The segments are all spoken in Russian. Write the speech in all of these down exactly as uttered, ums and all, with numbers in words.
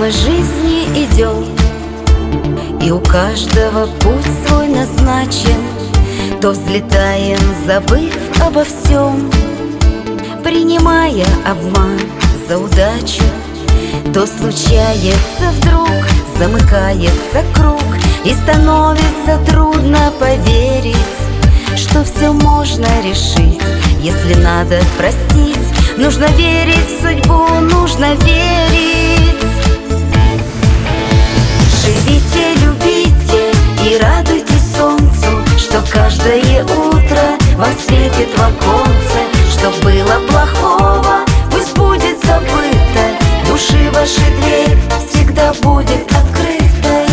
мы жизни идем, и у каждого путь свой назначен. То взлетаем, забыв обо всем, принимая обман за удачу. То случается вдруг, замыкается круг, и становится трудно поверить, что все можно решить, если надо простить. Нужно верить в судьбу, нужно верить. Живите, любите и радуйтесь солнцу, что каждое утро вам светит в оконце. Что было плохого, пусть будет забыто, души вашей дверь всегда будет открытой.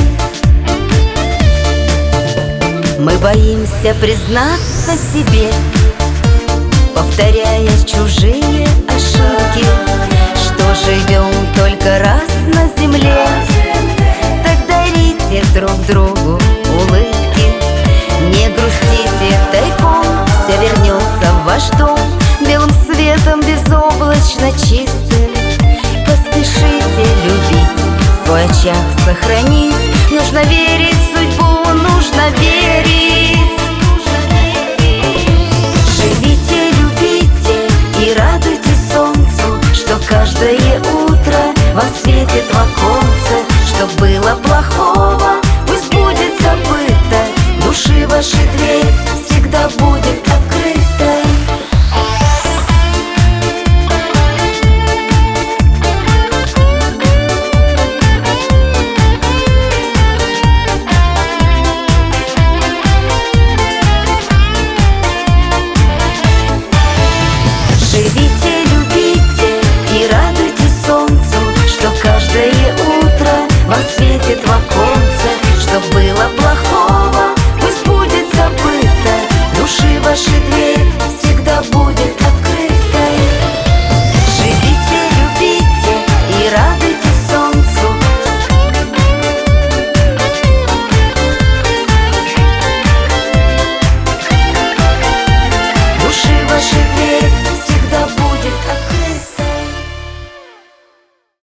Мы боимся признаться себе, повторяя чужие ошибки, что живем только раз на земле. Так дарите друг другу улыбки, не грустите тайком, все вернется в ваш дом белым светом безоблачно чистым. Поспешите любить, свой очаг сохранить, нужно верить.